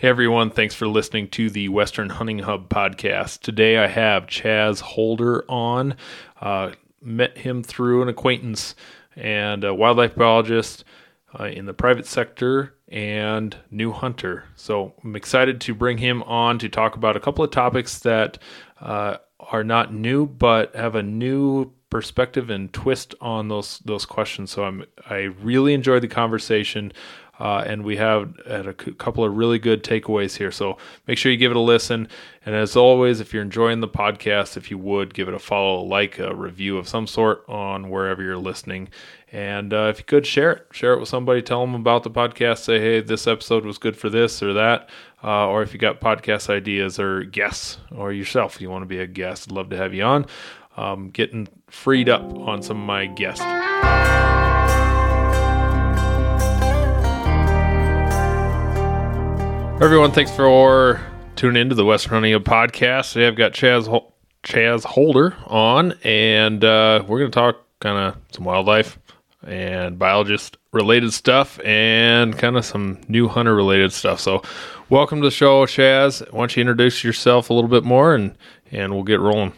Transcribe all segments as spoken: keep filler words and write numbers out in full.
Hey everyone, thanks for listening to the Western Hunting Hub podcast. Today I have Chaz Holder on. Uh, met him through an acquaintance and a wildlife biologist uh, in the private sector and new hunter. So I'm excited to bring him on to talk about a couple of topics that uh, are not new but have a new perspective and twist on those those questions. So I'm I really enjoyed the conversation. Uh, and we have had a c- couple of really good takeaways here. So make sure you give it a listen. And as always, if you're enjoying the podcast, if you would, give it a follow, a like, a review of some sort on wherever you're listening. And uh, if you could, share it. Share it with somebody. Tell them about the podcast. Say, hey, this episode was good for this or that. Uh, or if you got podcast ideas or guests or yourself, you want to be a guest, I'd love to have you on. Um, getting freed up on some of my guests. Everyone, thanks for tuning into the Western Hunting Hub podcast. Today I've got Chaz Hol- Chaz Holder on, and uh, we're going to talk kind of some wildlife and biologist related stuff and kind of some new hunter related stuff. So welcome to the show, Chaz. Why don't you introduce yourself a little bit more, and, and we'll get rolling.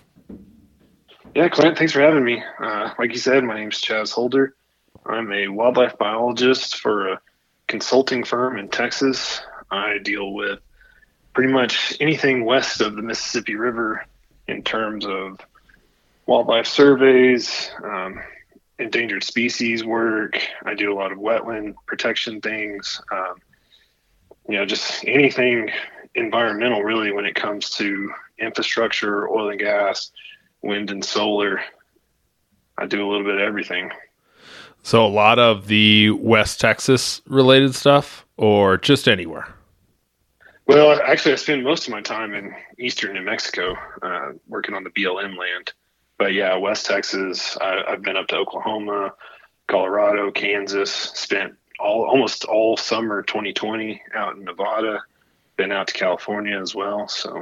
Yeah, Clint, thanks for having me. Uh, like you said, my name's Chaz Holder. I'm a wildlife biologist for a consulting firm in Texas. I deal with pretty much anything west of the Mississippi River in terms of wildlife surveys, um, endangered species work. I do a lot of wetland protection things, um, you know, just anything environmental really when it comes to infrastructure, oil and gas, wind and solar. I do a little bit of everything. So a lot of the West Texas related stuff or just anywhere? Well, actually, I spend most of my time in eastern New Mexico uh, working on the B L M land. But yeah, West Texas, I, I've been up to Oklahoma, Colorado, Kansas, spent all almost all summer twenty twenty out in Nevada, been out to California as well. So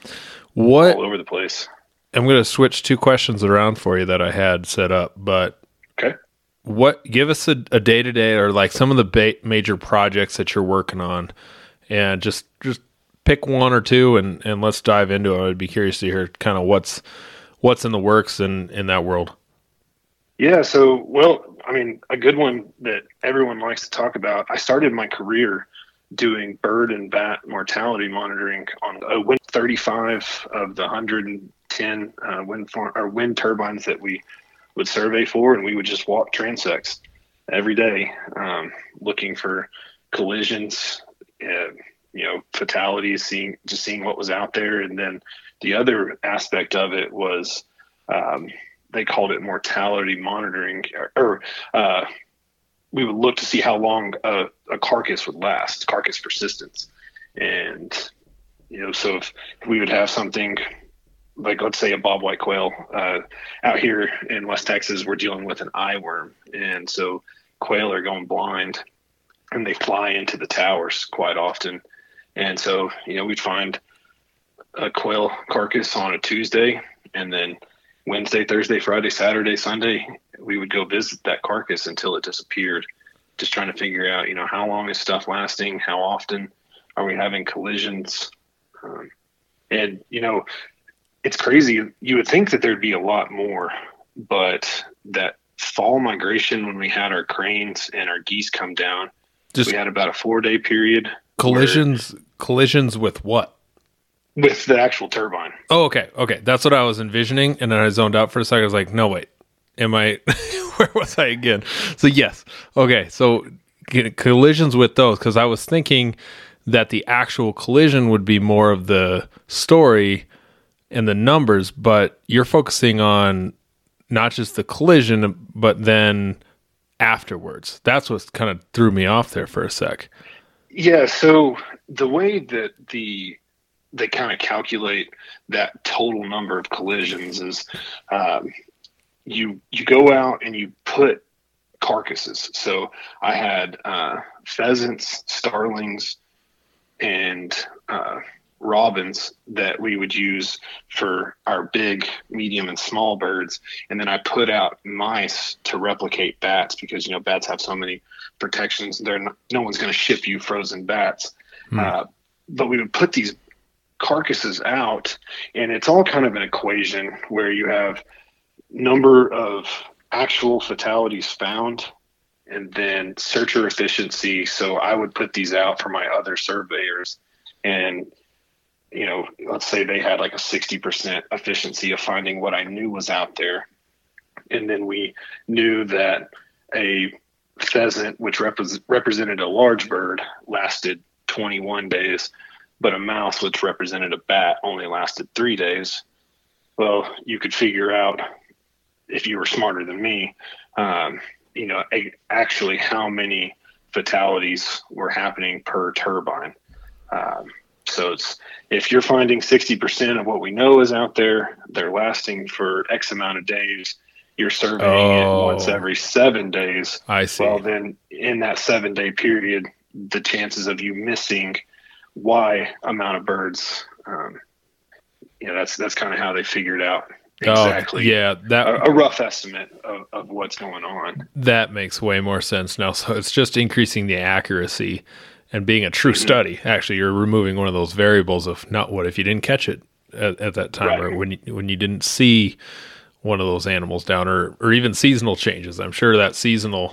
what, all over the place. I'm going to switch two questions around for you that I had set up, but okay. What, give us a, a day-to-day or like some of the ba- major projects that you're working on. And just just pick one or two, and, and let's dive into it. I'd be curious to hear kind of what's what's in the works in, in that world. Yeah, so, well, I mean, a good one that everyone likes to talk about, I started my career doing bird and bat mortality monitoring on a wind thirty-five of the one hundred ten uh, wind farm, or wind turbines that we would survey for, and we would just walk transects every day um, looking for collisions, Uh, you know, fatalities, seeing just seeing what was out there. And then the other aspect of it was um, they called it mortality monitoring, or, or uh, we would look to see how long a, a carcass would last, carcass persistence. And, you know, so if we would have something like, let's say a bobwhite quail uh, out here in West Texas, we're dealing with an eye worm. And so quail are going blind, and they fly into the towers quite often. And so, you know, we'd find a quail carcass on a Tuesday, and then Wednesday, Thursday, Friday, Saturday, Sunday, we would go visit that carcass until it disappeared, just trying to figure out, you know, how long is stuff lasting? How often are we having collisions? Um, and, you know, it's crazy. You would think that there'd be a lot more, but that fall migration when we had our cranes and our geese come down, Just we had about a four-day period. Collisions collisions with what? With the actual turbine. Oh, okay. Okay. That's what I was envisioning. And then I zoned out for a second. I was like, no, wait. Am I... Where was I again? So, yes. Okay. So, collisions with those. Because I was thinking that the actual collision would be more of the story and the numbers. But you're focusing on not just the collision, but then... afterwards. That's what kind of threw me off there for a sec. Yeah, so the way that the they kind of calculate that total number of collisions is um, you you go out and you put carcasses. So I had uh, pheasants, starlings, and uh, robins that we would use for our big, medium, and small birds. And then I put out mice to replicate bats because, you know, bats have so many protections. They're not, no one's going to ship you frozen bats. Hmm. Uh, but we would put these carcasses out, and it's all kind of an equation where you have number of actual fatalities found and then searcher efficiency. So I would put these out for my other surveyors, and you know, let's say they had like a sixty percent efficiency of finding what I knew was out there. And then we knew that a pheasant, which rep- represented a large bird, lasted twenty-one days, but a mouse, which represented a bat, only lasted three days. Well, you could figure out, if you were smarter than me, um, you know, a, actually how many fatalities were happening per turbine. Um, so it's, if you're finding sixty percent of what we know is out there, they're lasting for X amount of days, you're surveying oh, it once every seven days. I see. Well, then in that seven day period, the chances of you missing Y amount of birds, um, you know, that's, that's kind of how they figured out exactly. Oh, yeah. That a, a rough estimate of, of what's going on. That makes way more sense now. So it's just increasing the accuracy and being a true Mm-hmm. study. Actually, you're removing one of those variables of not what if you didn't catch it at, at that time, Right. or when you, when you didn't see one of those animals down, or, or even seasonal changes. I'm sure that seasonal,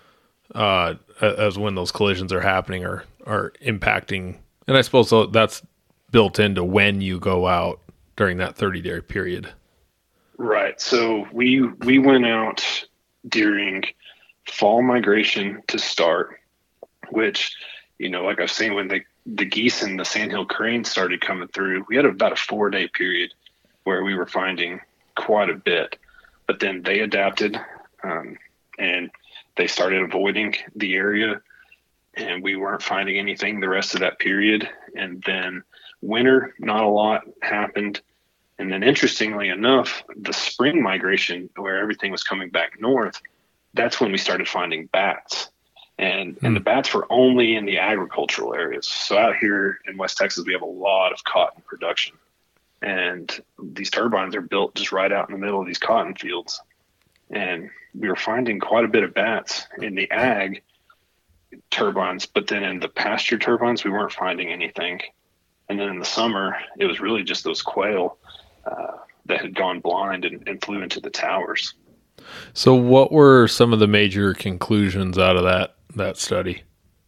uh, as when those collisions are happening, are, are impacting. And I suppose that's built into when you go out during that thirty day period. Right. So we, we went out during fall migration to start, which, you know, like I was saying, when the, the geese and the sandhill cranes started coming through, we had about a four day period where we were finding quite a bit, but then they adapted, um, and they started avoiding the area, and we weren't finding anything the rest of that period. And then winter, not a lot happened. And then interestingly enough, the spring migration, where everything was coming back north, that's when we started finding bats. And, Hmm. and the bats were only in the agricultural areas. So out here in West Texas, we have a lot of cotton production. And these turbines are built just right out in the middle of these cotton fields. And we were finding quite a bit of bats in the ag turbines, but then in the pasture turbines, we weren't finding anything. And then in the summer, it was really just those quail uh, that had gone blind and, and flew into the towers. So what were some of the major conclusions out of that, that study?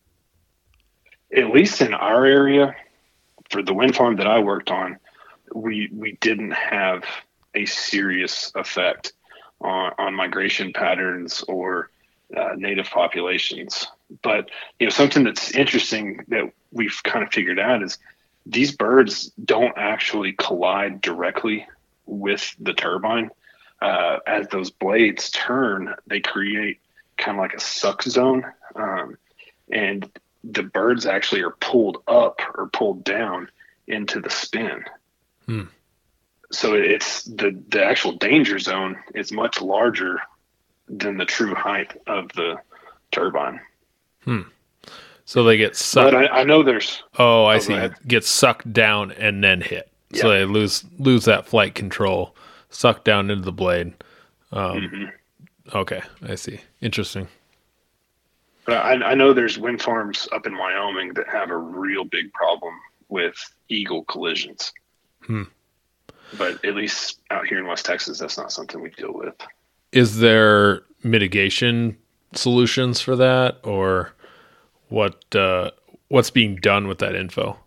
At least in our area, for the wind farm that I worked on, we we didn't have a serious effect on, on migration patterns or uh, native populations. But, you know, something that's interesting that we've kind of figured out is these birds don't actually collide directly with the turbine. Uh, as those blades turn, they create kind of like a suck zone. Um, and the birds actually are pulled up or pulled down into the spin. Hmm. So it's the, the actual danger zone is much larger than the true height of the turbine. Hmm. So they get sucked. But I, I know there's. Oh, I Oh, see. go ahead. Get sucked down and then hit. So Yeah. they lose lose that flight control, sucked down into the blade. Um, Mhm. Okay, I see. Interesting. But I, I know there's wind farms up in Wyoming that have a real big problem with eagle collisions. Hmm. But at least out here in West Texas, that's not something we deal with. Is there mitigation solutions for that, or what? Uh, what's being done with that info?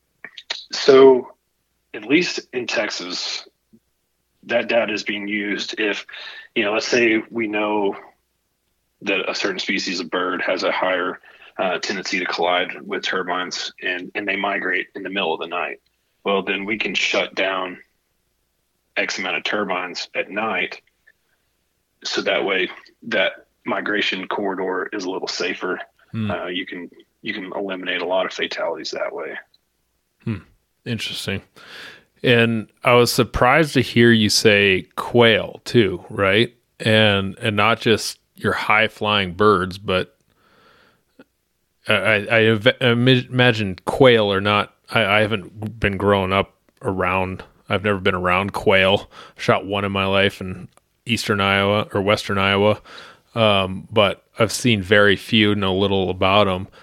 So, at least in Texas, that data is being used if, you know, let's say we know that a certain species of bird has a higher uh, tendency to collide with turbines, and, and they migrate in the middle of the night. Well, then we can shut down X amount of turbines at night, so that way that migration corridor is a little safer. Hmm. Uh, you can you can eliminate a lot of fatalities that way. Interesting. And I was surprised to hear you say quail too, right? And and not just your high flying birds, but I, I ev- imagine quail are not. I, I haven't been growing up around. I've never been around quail. Shot one in my life in eastern Iowa or western Iowa, um, but I've seen very few, know little about them.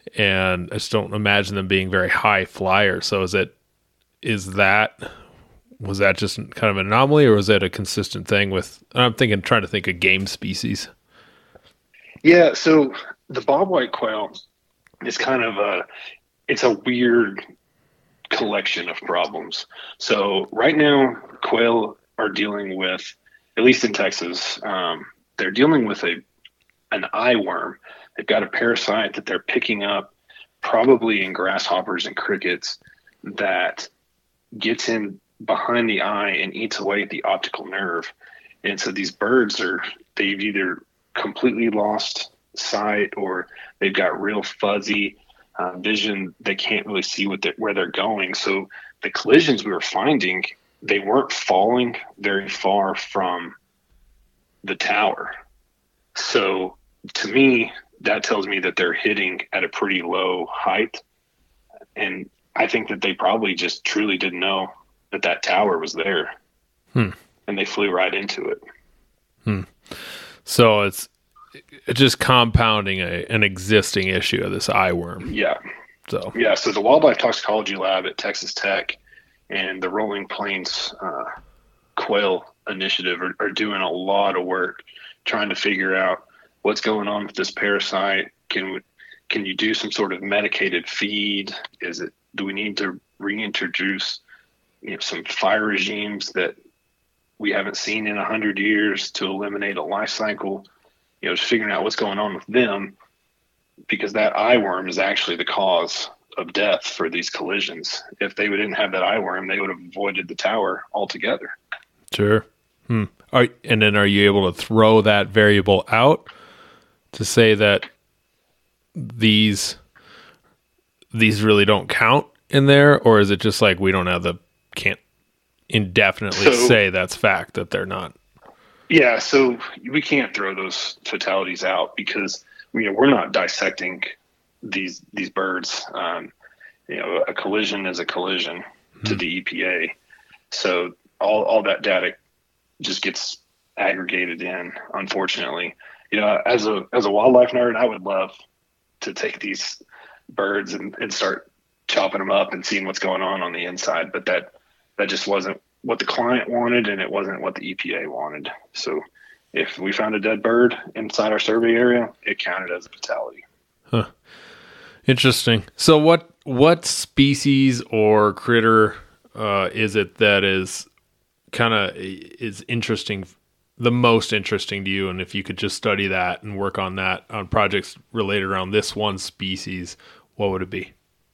and I just don't imagine them being very high flyers. So is it is that was that just kind of an anomaly, or was that a consistent thing with? I'm thinking, trying to think of game species. Yeah, so the bobwhite quail is kind of a it's a weird collection of problems. So right now, quail are dealing with, at least in Texas, um, they're dealing with a an eye worm. They've got a parasite that they're picking up, probably in grasshoppers and crickets, that gets in behind the eye and eats away at the optical nerve. And so these birds are, they've either completely lost sight or they've got real fuzzy uh, vision. They can't really see what they're, where they're going. So the collisions we were finding, they weren't falling very far from the tower. So to me, that tells me that they're hitting at a pretty low height. And I think that they probably just truly didn't know that that tower was there. Hmm. And they flew right into it. Hmm. So it's, it's just compounding a, an existing issue of this eye worm. Yeah. So, yeah. So the Wildlife Toxicology Lab at Texas Tech and the Rolling Plains uh, Quail Initiative are, are doing a lot of work trying to figure out what's going on with this parasite. Can we, can you do some sort of medicated feed? Is it, do we need to reintroduce, you know, some fire regimes that we haven't seen in a hundred years to eliminate a life cycle? You know, just figuring out what's going on with them, because that eye worm is actually the cause of death for these collisions. If they didn't have that eye worm, they would have avoided the tower altogether. Sure. Hmm. Are, and then are you able to throw that variable out to say that these these really don't count in there, or is it just like we don't have the can't indefinitely so, say that's fact that they're not? Yeah, so we can't throw those fatalities out because, you know, we're not dissecting these these birds. Um, you know, a collision is a collision hmm. to the E P A. So all all that data just gets aggregated in, unfortunately. You know, as a as a wildlife nerd, I would love to take these birds and, and start chopping them up and seeing what's going on on the inside, but that that just wasn't what the client wanted, and it wasn't what the E P A wanted. So if we found a dead bird inside our survey area, it counted as a fatality. Huh. Interesting. So what what species or critter uh, is it that is kind of is interesting, the most interesting to you? And if you could just study that and work on that on projects related around this one species, what would it be?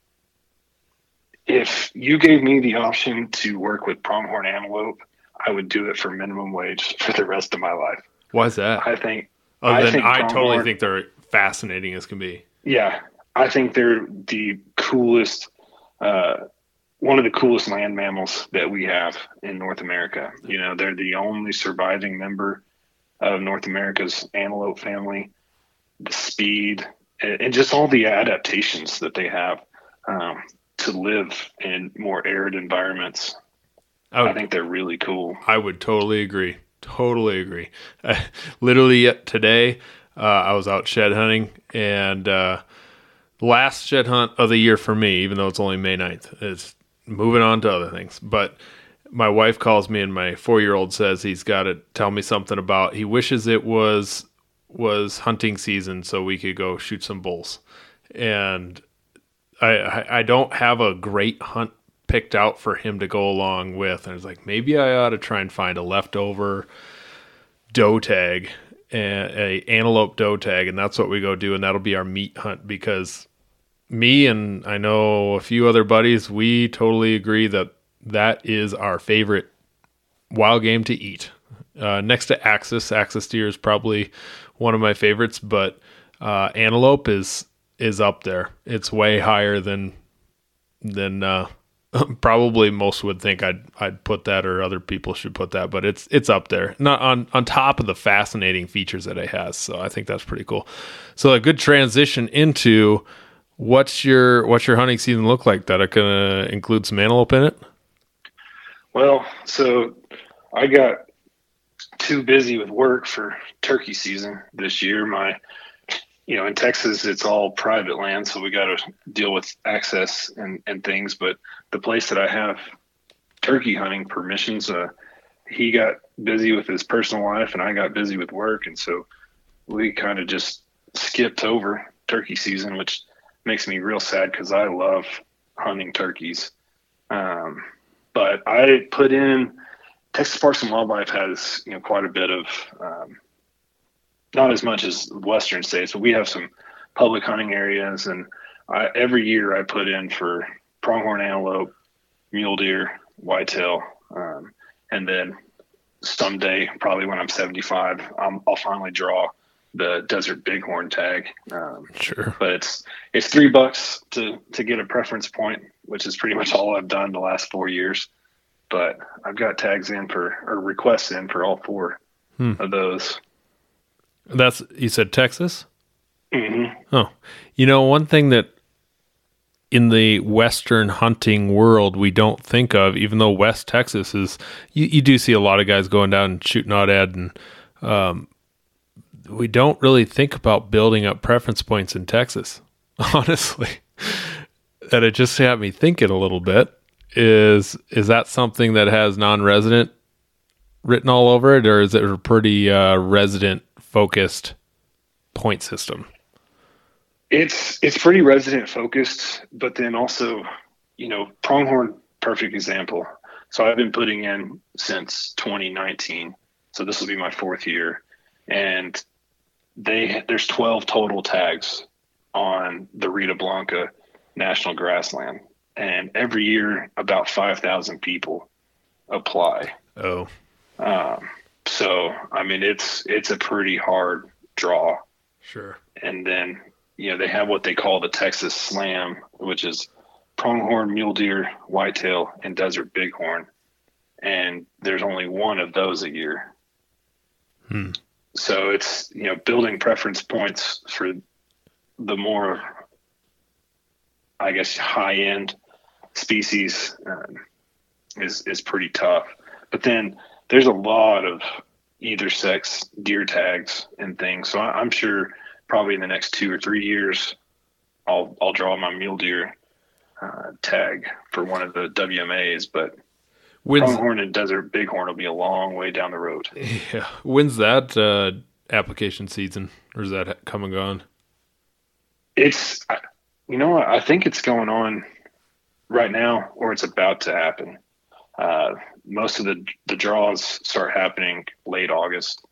If you gave me the option to work with pronghorn antelope, I would do it for minimum wage for the rest of my life. Why is that? I think. Other I, than, think I totally think they're fascinating as can be. Yeah, I think they're the coolest, uh, one of the coolest land mammals that we have in North America. You know, they're the only surviving member of North America's antelope family. The speed and, and just all the adaptations that they have. Um, to live in more arid environments. I, would, I think they're really cool. I would totally agree. Totally agree. Uh, literally today, uh, I was out shed hunting, and uh, last shed hunt of the year for me, even though it's only May ninth, it's moving on to other things. But my wife calls me, and my four-year-old says he's got to tell me something about, he wishes it was was hunting season so we could go shoot some bulls. And I, I don't have a great hunt picked out for him to go along with. And I was like, maybe I ought to try and find a leftover doe tag, a, a antelope doe tag, and that's what we go do, and that'll be our meat hunt. Because me and I know a few other buddies, we totally agree that that is our favorite wild game to eat. Uh, next to axis, axis deer is probably one of my favorites, but uh, antelope is is up there. It's way higher than than uh, probably most would think I'd I'd put that, or other people should put that, but it's it's up there. Not on on top of the fascinating features that it has. So I think that's pretty cool. So a good transition into what's your what's your hunting season look like? That it gonna include some antelope in it? Well, so I got too busy with work for turkey season this year. My you know, in Texas, it's all private land, so we got to deal with access and, and things. But the place that I have turkey hunting permissions, uh, he got busy with his personal life, and I got busy with work, and so we kind of just skipped over turkey season, which makes me real sad because I love hunting turkeys. Um, but I put in Texas Parks and Wildlife has, you know, quite a bit of, um, not as much as Western states, but we have some public hunting areas. And I, every year I put in for pronghorn antelope, mule deer, whitetail. Um, and then someday, probably when I'm seventy-five, I'm, I'll finally draw the desert bighorn tag. Um, Sure. But it's, it's three bucks to, to get a preference point, which is pretty much all I've done the last four years. But I've got tags in for, or requests in for all four hmm. of those. That's, you said Texas? Mm-hmm. Oh, you know, one thing that in the Western hunting world we don't think of, even though West Texas is, you, you do see a lot of guys going down and shooting aoudad, and um, we don't really think about building up preference points in Texas, honestly. That it just had me thinking a little bit. Is is that something that has non-resident written all over it, or is it a pretty uh, resident-focused point system? It's it's pretty resident-focused, but then also, you know, pronghorn, perfect example. So I've been putting in since twenty nineteen, so this will be my fourth year, and they there's twelve total tags on the Rita Blanca National Grassland. And every year, about five thousand people apply. Oh. Um, so, I mean, it's it's a pretty hard draw. Sure. And then, you know, they have what they call the Texas Slam, which is pronghorn, mule deer, whitetail, and desert bighorn. And there's only one of those a year. Hmm. So it's, you know, building preference points for the more, I guess, high-end species um, is is pretty tough. But then there's a lot of either sex deer tags and things. So I, I'm sure probably in the next two or three years, I'll I'll draw my mule deer uh, tag for one of the W M As. But When's, pronghorn and desert bighorn will be a long way down the road. Yeah. When's that uh, application season, or is that come and gone? It's, you know, I think it's going on right now, or it's about to happen. Uh, most of the the draws start happening late August.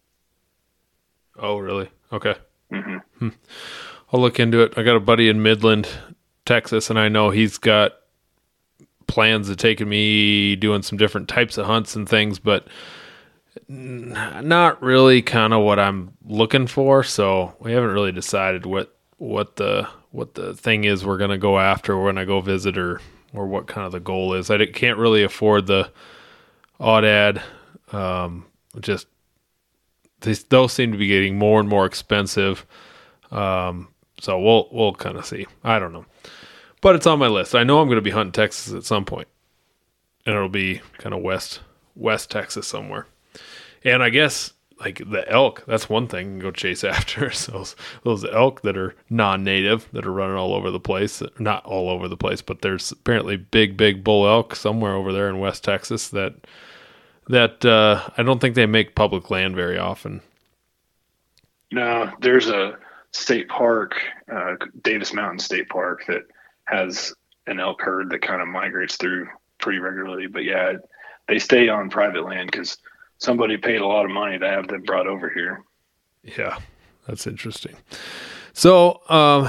Oh, really? Okay. Mm-hmm. Hmm. I'll look into it. I got a buddy in Midland, Texas, and I know he's got plans of taking me doing some different types of hunts and things, but n- not really kind of what I'm looking for. So we haven't really decided what what the what the thing is we're gonna go after when I go visit, or or what kind of the goal is. I can't really afford the aoudad. Um, just these, those seem to be getting more and more expensive. Um, so we'll we'll kind of see. I don't know, but it's on my list. I know I'm going to be hunting Texas at some point, and it'll be kind of west West Texas somewhere. And I guess like the elk, that's one thing you can go chase after. So those, those elk that are non-native that are running all over the place, not all over the place, but there's apparently big, big bull elk somewhere over there in West Texas that, that uh, I don't think they make public land very often. No, there's a state park, uh, Davis Mountain State Park, that has an elk herd that kind of migrates through pretty regularly. But yeah, they stay on private land because somebody paid a lot of money to have them brought over here. Yeah, that's interesting. So, um,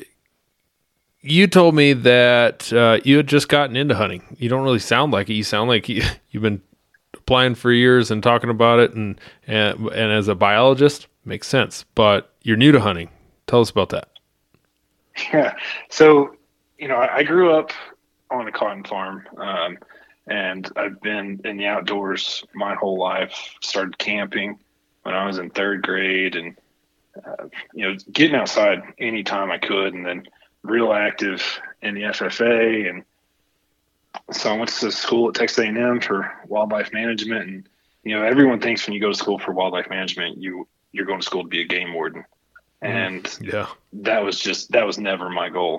you told me that uh, you had just gotten into hunting. You don't really sound like it. You sound like you, you've been applying for years and talking about it, and, and and as a biologist, makes sense. But you're new to hunting. Tell us about that. Yeah. So, you know, I, I grew up on a cotton farm. Um, And I've been in the outdoors my whole life. Started camping when I was in third grade, and uh, you know, getting outside anytime I could. And then real active in the F F A. And so I went to school at Texas A and M for wildlife management. And you know, everyone thinks when you go to school for wildlife management, you you're going to school to be a game warden. And mm, yeah, that was just, that was never my goal.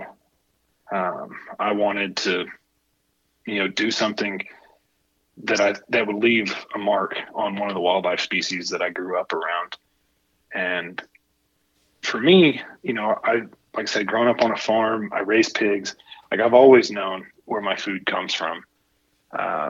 Um, I wanted to, you know, do something that I, that would leave a mark on one of the wildlife species that I grew up around. And for me, you know, I, like I said, growing up on a farm, I raised pigs. Like I've always known where my food comes from. Uh,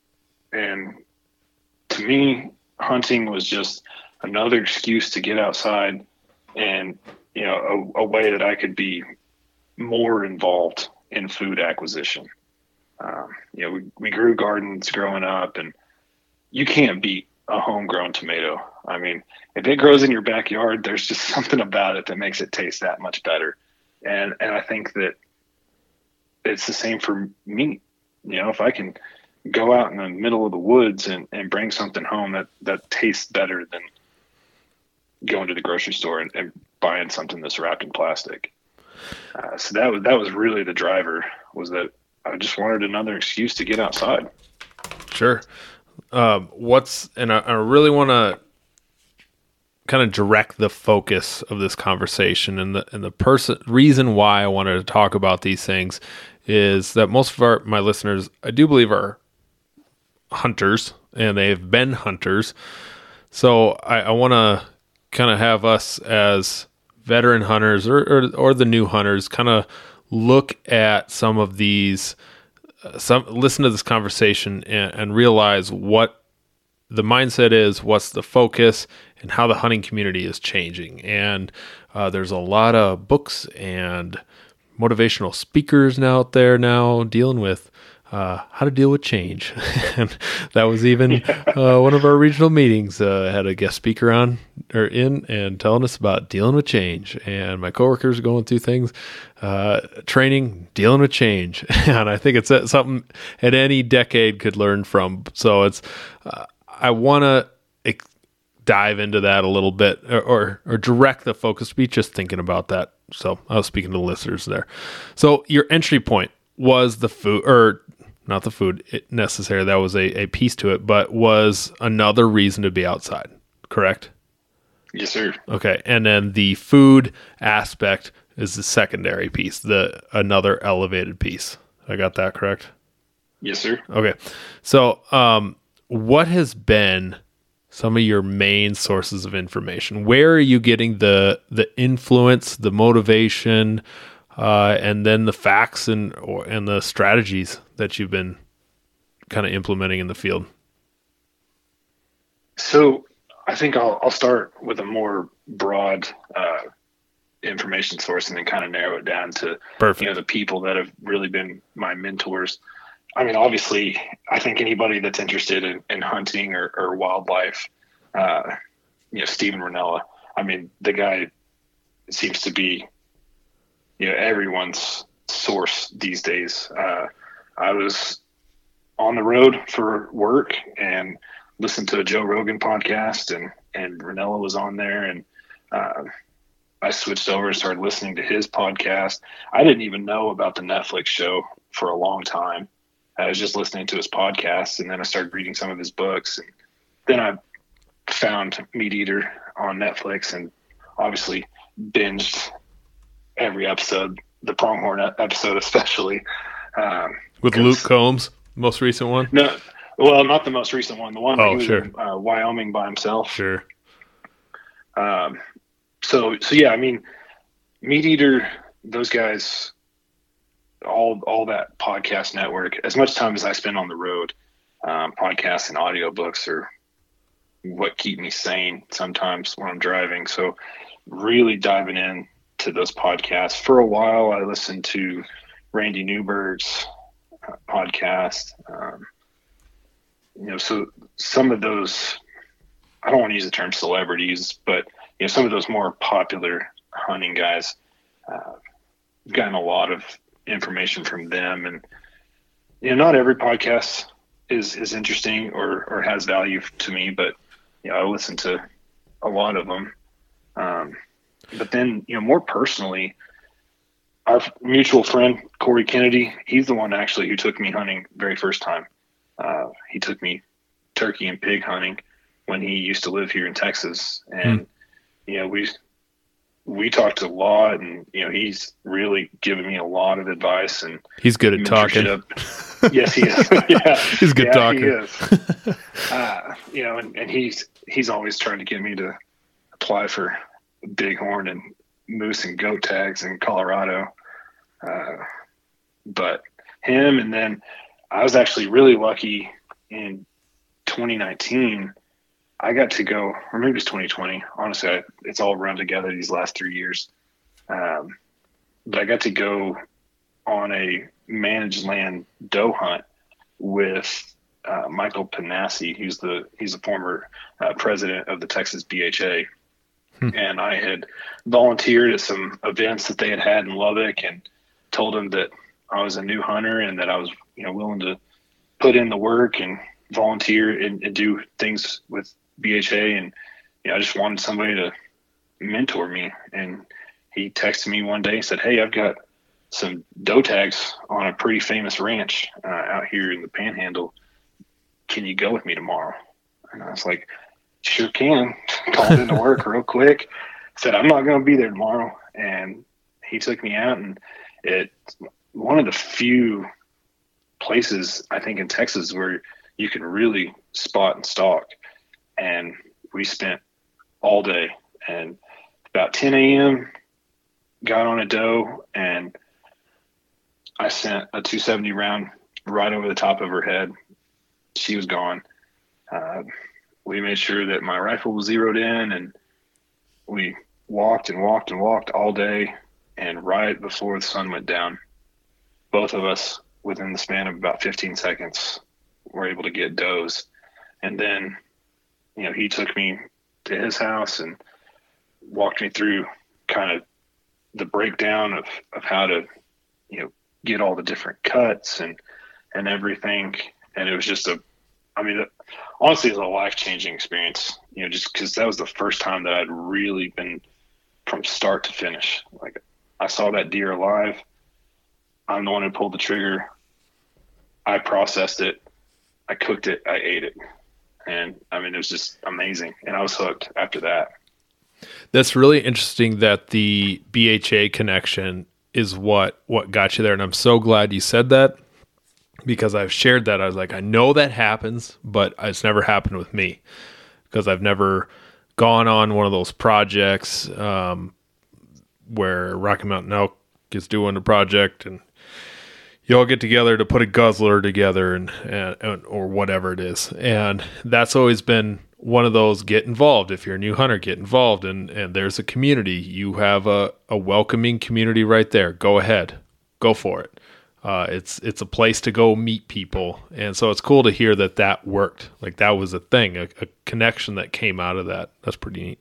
and to me, hunting was just another excuse to get outside and, you know, a, a way that I could be more involved in food acquisition. Um, you know, we, we grew gardens growing up, and you can't beat a homegrown tomato. I mean, if it grows in your backyard, there's just something about it that makes it taste that much better. And, and I think that it's the same for meat. You know, if I can go out in the middle of the woods and, and bring something home that, that tastes better than going to the grocery store and, and buying something that's wrapped in plastic. Uh, so that was, that was really the driver, was that I just wanted another excuse to get outside. Sure. Um, what's, and I, I really want to kind of direct the focus of this conversation, and the, and the person reason why I wanted to talk about these things is that most of our, my listeners, I do believe, are hunters, and they've been hunters. So I, I want to kind of have us as veteran hunters or, or, or the new hunters kind of look at some of these, uh, some listen to this conversation and, and realize what the mindset is, what's the focus, and how the hunting community is changing. And uh, there's a lot of books and motivational speakers now out there now dealing with uh, how to deal with change. And that was even uh, one of our regional meetings. Uh, had a guest speaker on or in and telling us about dealing with change. And my coworkers are going through things, uh, training, dealing with change. And I think it's something at any decade could learn from. So it's, uh, I want to ex- dive into that a little bit, or, or or direct the focus to be just thinking about that. So I was speaking to the listeners there. So your entry point was the food, or not the food necessarily, that was a, a piece to it, but was another reason to be outside, correct? Yes, sir. Okay. And then the food aspect is the secondary piece, the another elevated piece. I got that correct? Yes, sir. Okay. So um, what has been some of your main sources of information? Where are you getting the the influence, the motivation, uh, and then the facts and or, and the strategies that you've been kind of implementing in the field? So I think I'll I'll start with a more broad uh, information source, and then kind of narrow it down to Perfect. you know the people that have really been my mentors. I mean, obviously, I think anybody that's interested in, in hunting or, or wildlife, uh, you know, Steven Rinella. I mean, the guy seems to be, you know, everyone's source these days. Uh, I was on the road for work and listened to a Joe Rogan podcast, and, and Rinella was on there, and uh, I switched over and started listening to his podcast. I didn't even know about the Netflix show for a long time. I was just listening to his podcast, and then I started reading some of his books, and then I found Meat Eater on Netflix, and obviously binged every episode, the Pronghorn episode especially. Um, With Luke Combs, most recent one? No, well, not the most recent one. The one oh, where he was sure. in uh, Wyoming by himself. Sure. Um, so, so yeah, I mean, Meat Eater, those guys, all all that podcast network, as much time as I spend on the road, um, podcasts and audiobooks are what keep me sane sometimes when I'm driving. So really diving in to those podcasts. For a while, I listened to Randy Newberg's uh, podcast. Um, you know, so some of those, I don't want to use the term celebrities, but you know, some of those more popular hunting guys, uh, I've gotten a lot of information from them. And you know, not every podcast is is interesting or or has value to me, but you know, I listen to a lot of them. Um, but then, you know, more personally, our mutual friend Corey Kennedy, he's the one actually who took me hunting very first time. Uh, he took me turkey and pig hunting when he used to live here in Texas, and mm. you know, we we talked a lot, and you know, he's really given me a lot of advice and he's good at talking. Yes, he is. Yeah, he's good yeah, talking. He is. uh, you know, and, and he's he's always trying to get me to apply for bighorn and moose and goat tags in Colorado. Uh, but him, and then I was actually really lucky in twenty nineteen. I got to go, or maybe it's twenty twenty. Honestly, I, it's all run together these last three years. Um, but I got to go on a managed land doe hunt with uh, Michael Panassi. He's the he's the former uh, president of the Texas B H A, hmm. and I had volunteered at some events that they had had in Lubbock, and told him that I was a new hunter and that I was, you know, willing to put in the work and volunteer and, and do things with B H A, and you know, I just wanted somebody to mentor me. And he texted me one day and said, "Hey, I've got some doe tags on a pretty famous ranch uh, out here in the Panhandle. Can you go with me tomorrow?" And I was like, "Sure can." Called into work real quick, said, "I'm not going to be there tomorrow," and he took me out, and it's one of the few places I think in Texas where you can really spot and stalk. And we spent all day, and about ten a.m. got on a doe, and I sent a two seventy round right over the top of her head. She was gone. Uh, we made sure that my rifle was zeroed in, and we walked and walked and walked all day. And right before the sun went down, both of us, within the span of about fifteen seconds, were able to get does. And then, you know, he took me to his house and walked me through kind of the breakdown of, of how to, you know, get all the different cuts and, and everything. And it was just a, I mean, it, honestly, it was a life-changing experience, you know, just because that was the first time that I'd really been from start to finish. Like, I saw that deer alive. I'm the one who pulled the trigger. I processed it. I cooked it. I ate it. And I mean, it was just amazing. And I was hooked after that. That's really interesting that the B H A connection is what, what got you there. And I'm so glad you said that, because I've shared that. I was like, I know that happens, but it's never happened with me, because I've never gone on one of those projects um, where Rocky Mountain Elk is doing a project and you all get together to put a guzzler together and, and, and or whatever it is. And that's always been one of those, get involved. If you're a new hunter, get involved. And, and there's a community. You have a, a welcoming community right there. Go ahead. Go for it. Uh, it's it's a place to go meet people. And so it's cool to hear that that worked. Like, that was a thing, a, a connection that came out of that. That's pretty neat.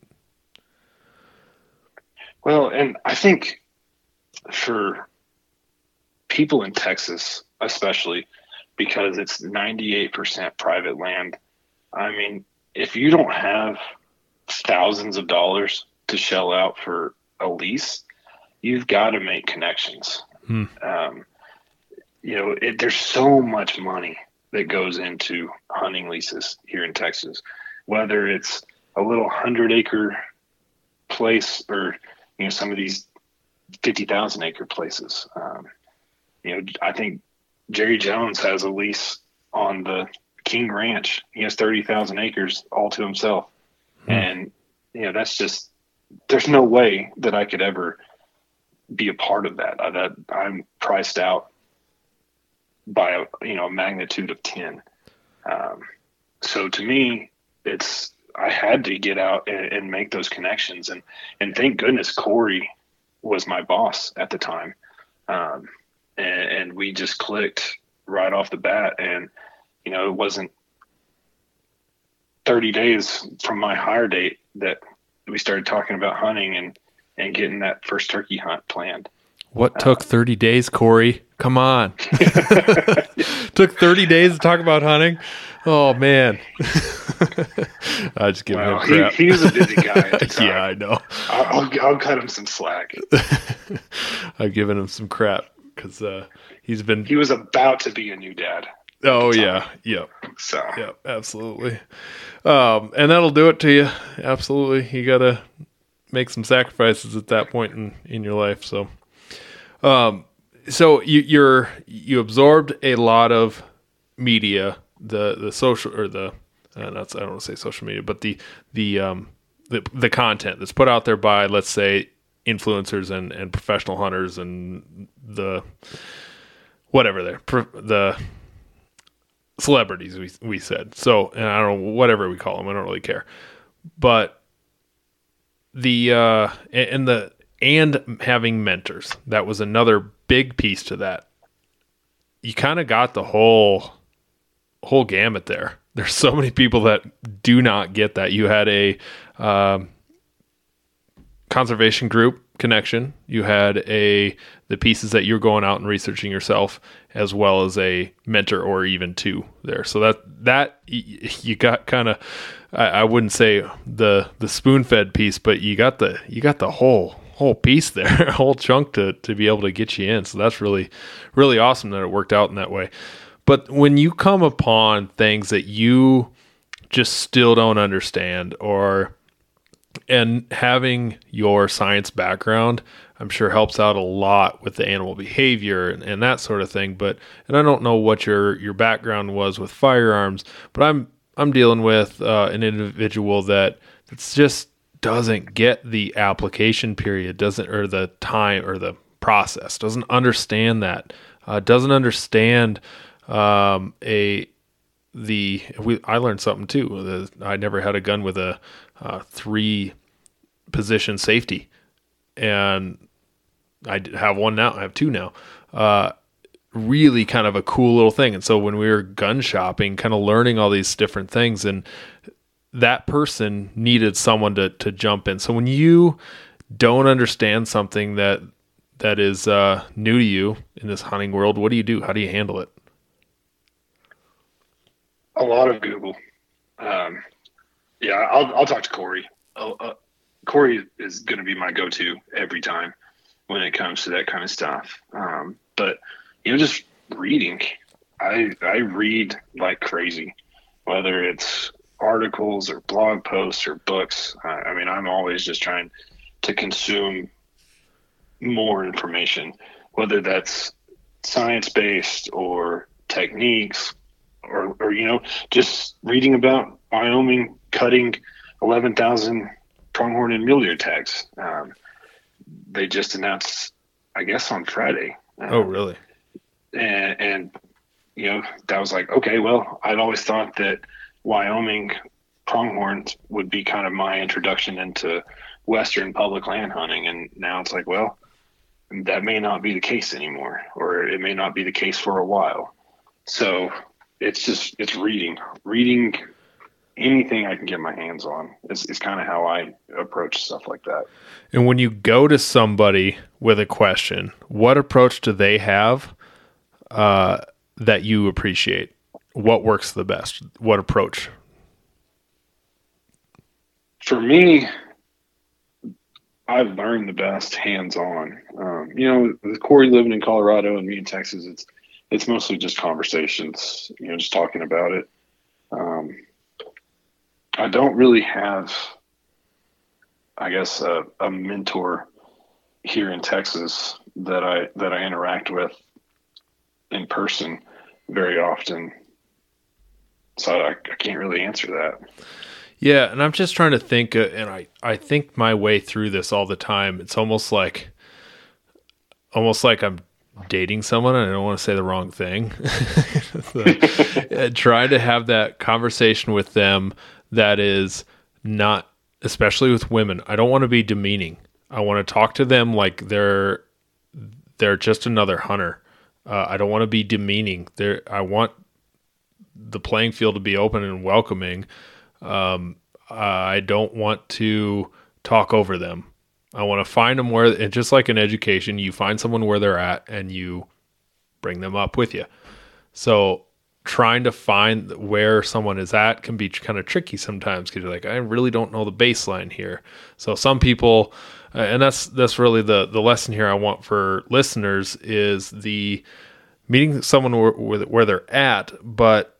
Well, and I think for people in Texas, especially because it's ninety-eight percent private land, I mean, if you don't have thousands of dollars to shell out for a lease, you've got to make connections. Hmm. Um, you know, it, there's so much money that goes into hunting leases here in Texas, whether it's a little hundred acre place or, you know, some of these fifty thousand acre places. Um, you know, I think Jerry Jones has a lease on the King Ranch. He has thirty thousand acres all to himself. Hmm. And, you know, that's just, there's no way that I could ever be a part of that. I, that I'm priced out by a, you know, a magnitude of ten. Um, so to me, it's, I had to get out and, and make those connections. And, and thank goodness Corey was my boss at the time. Um, and, and we just clicked right off the bat. And, you know, it wasn't thirty days from my hire date that we started talking about hunting and, and getting that first turkey hunt planned. What took uh, thirty days, Corey? Come on. Took thirty days to talk about hunting? Oh, man. I just give well, him crap. He, he was a busy guy at the time. Yeah, I know. I'll, I'll, I'll cut him some slack. I've given him some crap because uh, he's been... He was about to be a new dad. Oh, yeah. Yep. So. Yep, absolutely. Um, and that'll do it to you. Absolutely. You got to make some sacrifices at that point in, in your life. So, um, so you, you're, you absorbed a lot of media, the, the social or the, uh, not, I don't want to say social media, but the, the, um, the, the content that's put out there by, let's say, influencers and, and professional hunters and the, whatever they're, the celebrities we, we said. So, and I don't know, whatever we call them, I don't really care, but the, uh, and the, and having mentors, that was another big piece to that. You kind of got the whole, whole gamut there. There's so many people that do not get that. You had a, um, conservation group connection. You had a, the pieces that you're going out and researching yourself, as well as a mentor or even two there. So that, that you got kind of, I, I wouldn't say the, the spoon fed piece, but you got the, you got the whole, whole piece there, a whole chunk to, to be able to get you in. So that's really, really awesome that it worked out in that way. But when you come upon things that you just still don't understand, or, and having your science background, I'm sure helps out a lot with the animal behavior and, and that sort of thing. But, and I don't know what your, your background was with firearms, but I'm, I'm dealing with uh, an individual that it's just doesn't get the application period, doesn't, or the time or the process, doesn't understand that, uh, doesn't understand um, a, the, we, I learned something too. The, I never had a gun with a uh, three position safety, and I have one now. I have two now. Uh, really kind of a cool little thing. And so when we were gun shopping, kind of learning all these different things, and that person needed someone to, to jump in. So when you don't understand something that, that is uh, new to you in this hunting world, what do you do? How do you handle it? A lot of Google. Um, yeah, I'll, I'll talk to Corey. Uh, uh, Corey is going to be my go-to every time when it comes to that kind of stuff. Um, but, you know, just reading. I I read like crazy, whether it's articles or blog posts or books. Uh, I mean, I'm always just trying to consume more information, whether that's science-based or techniques, or, or, you know, just reading about Wyoming cutting eleven thousand pronghorn and mule deer tags. Um, they just announced, I guess, on Friday. Um, oh, really? And, and, you know, that was like, okay, well, I'd always thought that Wyoming pronghorns would be kind of my introduction into Western public land hunting. And now it's like, well, that may not be the case anymore, or it may not be the case for a while. So it's just, it's reading, reading anything I can get my hands on is, is kind of how I approach stuff like that. And when you go to somebody with a question, what approach do they have uh, that you appreciate? What works the best? What approach? For me, I've learned the best hands-on. Um, you know, with Corey living in Colorado and me in Texas, it's it's mostly just conversations, you know, just talking about it. Um, I don't really have, I guess, a, a mentor here in Texas that I that I interact with in person very often. So I, I can't really answer that. Yeah, and I'm just trying to think, uh, and I, I think my way through this all the time. It's almost like, almost like I'm dating someone, and I don't want to say the wrong thing. so, uh, trying to have that conversation with them that is not, especially with women. I don't want to be demeaning. I want to talk to them like they're they're just another hunter. Uh, I don't want to be demeaning. There, I want the playing field to be open and welcoming. Um, I don't want to talk over them. I want to find them where, and just like in education, you find someone where they're at and you bring them up with you. So trying to find where someone is at can be kind of tricky sometimes, because you're like, I really don't know the baseline here. So some people, uh, and that's, that's really the, the lesson here I want for listeners is the meeting someone where, where they're at, but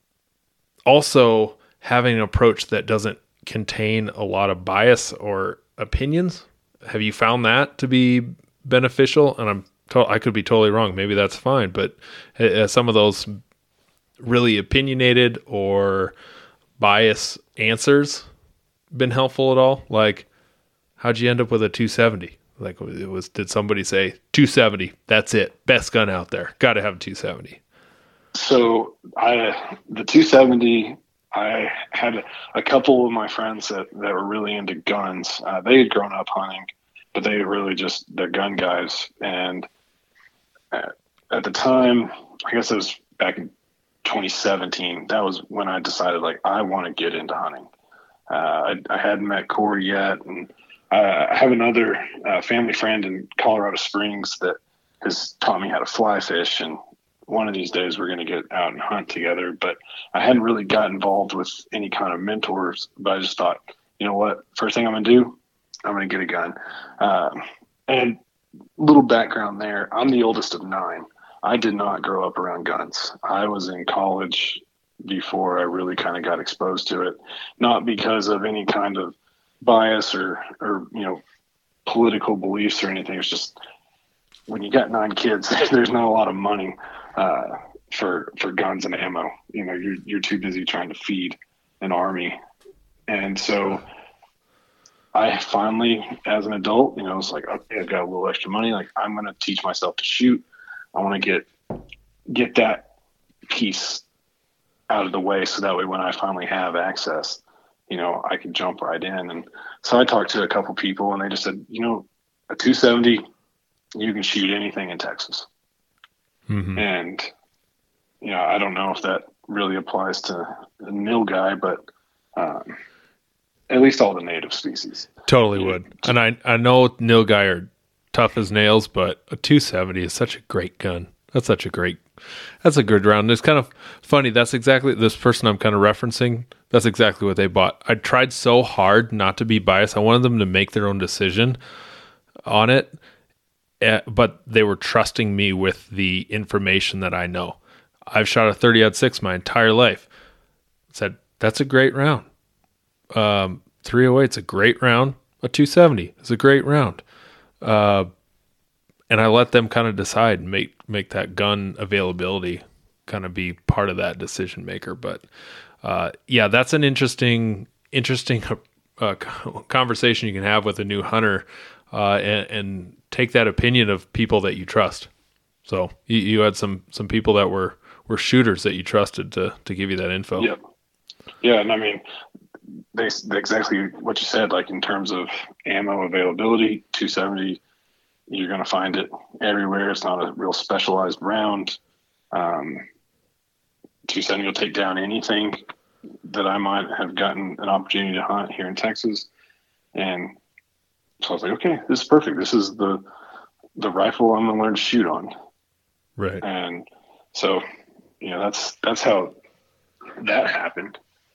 also having an approach that doesn't contain a lot of bias or opinions. Have you found that to be beneficial? And I'm to- I could be totally wrong. Maybe that's fine. But uh, some of those really opinionated or bias answers been helpful at all? Like, how'd you end up with a two seventy? Like, it was, did somebody say two seventy? That's it. Best gun out there. Got to have a two seventy. So I, the two seventy, I had a couple of my friends that, that were really into guns. Uh, they had grown up hunting, but they really just, they're gun guys. And at, at the time, I guess it was back in twenty seventeen, that was when I decided, like, I want to get into hunting. Uh, I, I hadn't met Corey yet. And uh, I have another uh, family friend in Colorado Springs that has taught me how to fly fish. And one of these days we're going to get out and hunt together, but I hadn't really got involved with any kind of mentors, but I just thought, you know what, first thing I'm going to do, I'm going to get a gun. Um, and little background there. I'm the oldest of nine. I did not grow up around guns. I was in college before I really kind of got exposed to it, not because of any kind of bias or, or, you know, political beliefs or anything. It's just, when you got nine kids, there's not a lot of money uh, for for guns and ammo. You know, you're you're too busy trying to feed an army. And so I finally, as an adult, you know, it's like, okay, I've got a little extra money. Like, I'm going to teach myself to shoot. I want to get get that piece out of the way, so that way when I finally have access, you know, I can jump right in. And so I talked to a couple people, and they just said, you know, a two seventy, you can shoot anything in Texas. Mm-hmm. And, you know, I don't know if that really applies to the nilgai, but um, at least all the native species. Totally would. And I, I know nilgai are tough as nails, but a two seventy is such a great gun. That's such a great, that's a good round. It's kind of funny. That's exactly, this person I'm kind of referencing, that's exactly what they bought. I tried so hard not to be biased. I wanted them to make their own decision on it. Uh, but they were trusting me with the information that I know. I've shot a thirty aught six my entire life. Said, that's a great round. Um, three oh eight's a great round. A two seventy is a great round. Uh, and I let them kind of decide and make, make that gun availability kind of be part of that decision maker. But uh, yeah, that's an interesting, interesting uh, conversation you can have with a new hunter uh, and, and take that opinion of people that you trust. So you, you had some, some people that were, were shooters that you trusted to, to give you that info. Yeah. Yeah. And I mean, they, exactly what you said, like in terms of ammo availability, two seventy, you're going to find it everywhere. It's not a real specialized round. Um, two seventy will take down anything that I might have gotten an opportunity to hunt here in Texas. And so I was like, okay, this is perfect. This is the the rifle I'm going to learn to shoot on. Right. And so, you know, that's that's how that happened.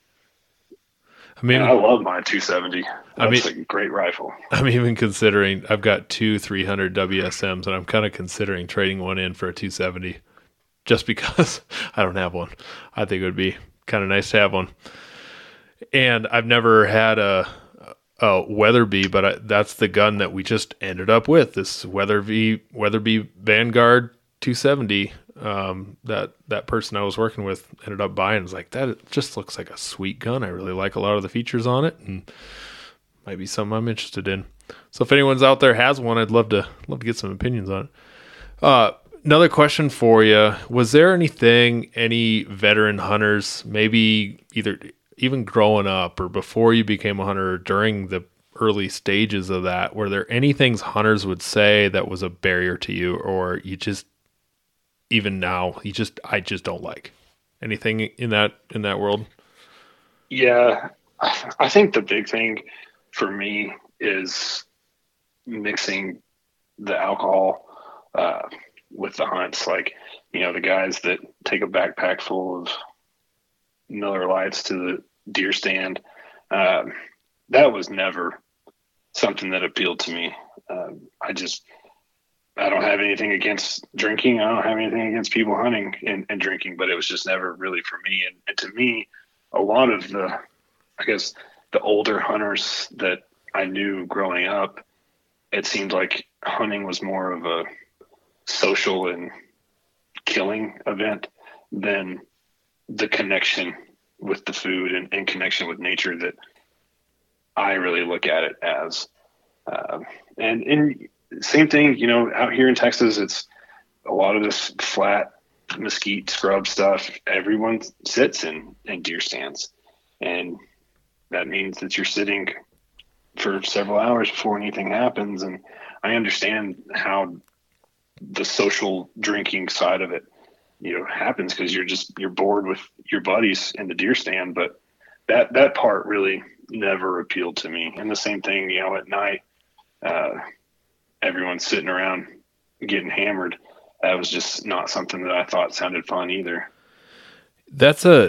I mean, and I love my two seventy. That's I mean, a great rifle. I'm even considering, I've got two three hundred W S Ms, and I'm kind of considering trading one in for a two seventy just because I don't have one. I think it would be kind of nice to have one. And I've never had a Oh, Weatherby, but I, that's the gun that we just ended up with. This Weatherby Weatherby Vanguard two seventy. Um, that that person I was working with ended up buying. Was like, that just looks like a sweet gun. I really like a lot of the features on it, and might be something I'm interested in. So if anyone's out there has one, I'd love to love to get some opinions on it. Uh, another question for you: was there anything, any veteran hunters, maybe either even growing up or before you became a hunter, during the early stages of that, were there any things hunters would say that was a barrier to you, or you just, even now, you just, I just don't like anything in that, in that world? Yeah. I think the big thing for me is mixing the alcohol uh, with the hunts. Like, you know, the guys that take a backpack full of Miller Lights to the deer stand, um, that was never something that appealed to me. Um, I just, I don't have anything against drinking. I don't have anything against people hunting and, and drinking, but it was just never really for me. And, and to me, a lot of the, I guess, the older hunters that I knew growing up, it seemed like hunting was more of a social and killing event than the connection with the food and, and connection with nature that I really look at it as. Uh, and, and same thing, you know, out here in Texas, it's a lot of this flat mesquite scrub stuff. Everyone sits in, in deer stands, and that means that you're sitting for several hours before anything happens. And I understand how the social drinking side of it, you know, happens because you're just, you're bored with your buddies in the deer stand. But that, that part really never appealed to me. And the same thing, you know, at night, uh, everyone's sitting around getting hammered. That was just not something that I thought sounded fun either. That's a,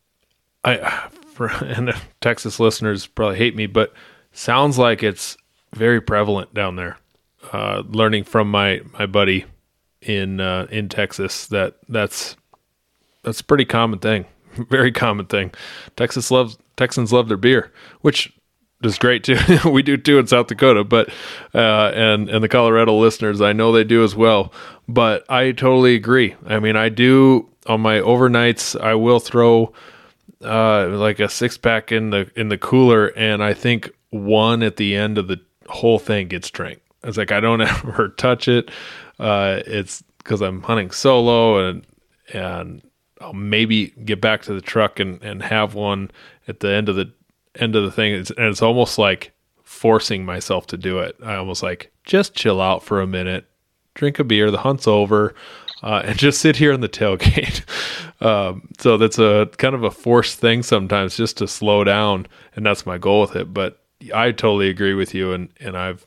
I, for, and the Texas listeners probably hate me, but sounds like it's very prevalent down there. Uh, learning from my, my buddy in, uh, in Texas, that that's, that's a pretty common thing. Very common thing. Texas loves, Texans love their beer, which is great too. We do too in South Dakota, but, uh, and, and the Colorado listeners, I know they do as well, but I totally agree. I mean, I do on my overnights, I will throw, uh, like a six pack in the, in the cooler. And I think one at the end of the whole thing gets drank. It's like, I don't ever touch it. Uh, it's cause I'm hunting solo, and, and I'll maybe get back to the truck and, and have one at the end of the end of the thing. It's, and it's almost like forcing myself to do it. I almost like, just chill out for a minute, drink a beer, the hunt's over, uh, and just sit here in the tailgate. um, so that's a kind of a forced thing sometimes, just to slow down. And that's my goal with it. But I totally agree with you. And, and I've,